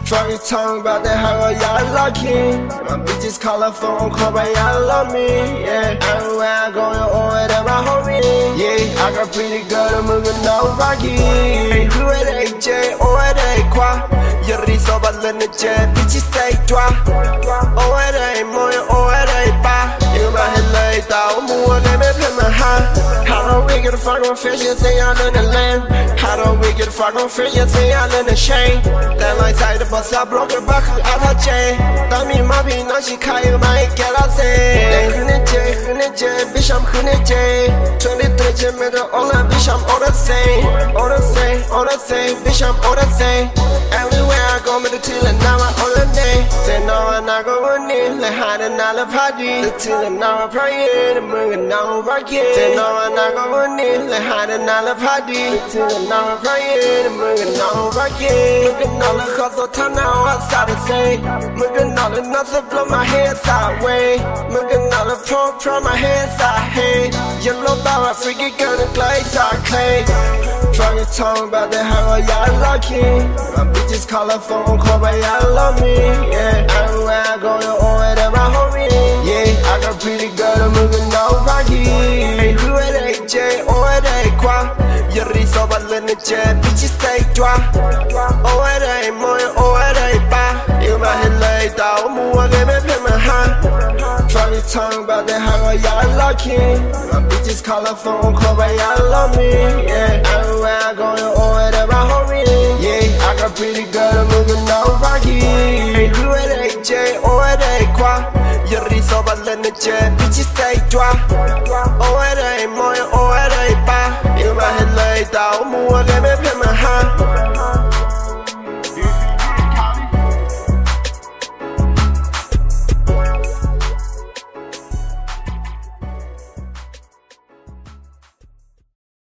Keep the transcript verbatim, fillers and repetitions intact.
Fucking talking about that how y'all lucky. My bitches call her phone, call by y'all love me. Yeah, everywhere I go, you always there, my homie. Yeah, I got pretty girl, I'm moving no rocky. Who are they, J, or are they, Qua? You're the so bad, let the jet, bitches stay dry. Oh, are they, more, or are they, ba? You my head laid down, move, let me pay my hand. How do we get a fucking fish, you say I'm in the land? How do we get a fucking fish, you say I'm in the shame? That my side of us, I broke her back out her chain. That mean my be now she can't make it out say. Hunniday, hunniday, bitch, I'm hunniday. twenty-three, Jim, all that bitch, I'm all the same. All the same, all the same, bitch, I'm all the same. Everywhere I go, me the till and now I'm all the day. Say no, I'm not going in, like hiding all the party. The till and now I'm praying, I'm moving now I'm rocking. Say no, I'm not going in, like hiding all the party. The till and now I'm praying, I'm moving now I'm rocking. Looking all the hustle time now outside the say. Looking all the nothing blow my head sideways. Looking all the pro pro my head side hey. Yellow bar, a freaky girl in glaze, I clay. Fucking talking about that how y'all lucky. My bitches call her phone, call by y'all love me. Yeah, everywhere I go, you always there, my homie. Yeah, I got pretty girl, I'm moving no rocky. Who are they, J, or are they, Qua? You're the so bad, let the jet, bitches stay dry. Oh, are they, more, or are they, ba? You my head laid down, move, let me pay my hand. Fucking talking about that how y'all lucky. My bitches call her phone, call by y'all love me. Yeah, everywhere I go, you always there, my homie. Yeah, I got pretty girl, I'm moving no rocky. Who are they, J, or are they, Qua? You're the so bad, let the jet, bitches stay dry. Oh,